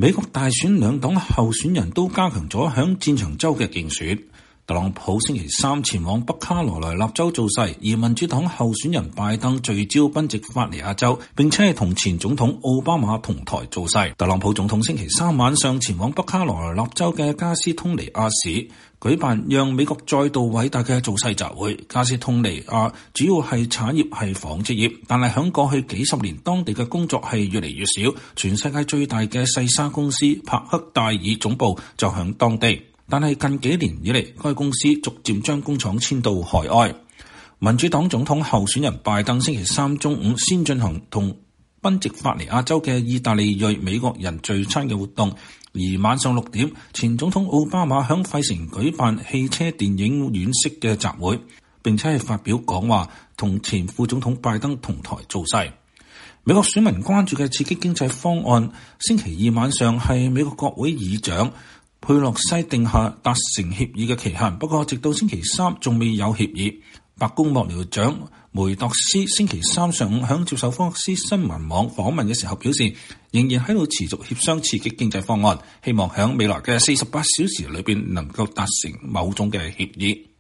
美國大選兩黨候選人都加強咗響戰場州嘅競選。特朗普星期三前往北卡羅來納州造勢，而民主黨候選人拜登聚焦賓夕法尼亞州，並且係同前總統奧巴馬同台造勢。特朗普總統星期三晚上前往北卡羅來納州嘅加斯通尼亞市舉辦讓美國再度偉大嘅造勢集會。加斯通尼亞主要係產業係紡織業，但係響過去幾十年，當地嘅工作係越嚟越少。全世界最大嘅細紗公司帕克戴爾總部就響當地。但係近幾年以嚟，該公司逐漸將工廠遷到海外。民主黨總統候選人拜登星期三中午先進行同賓夕法尼亞州嘅意大利裔美國人聚餐嘅活動，而晚上6點，前總統奧巴馬響費城舉辦汽車電影院式嘅集會，並且係發表講話，同前副總統拜登同台造勢。美國選民關注嘅刺激經濟方案，星期二晚上係美國國會議長佩洛西定下達成協議嘅期限，不過直到星期三仲未有協議。白宮幕僚長梅鐸斯星期三上午響接受福克斯新聞網訪問嘅時候表示，仍然喺度持續協商刺激經濟方案，希望響未來嘅48小時裏邊能夠達成某種嘅協議。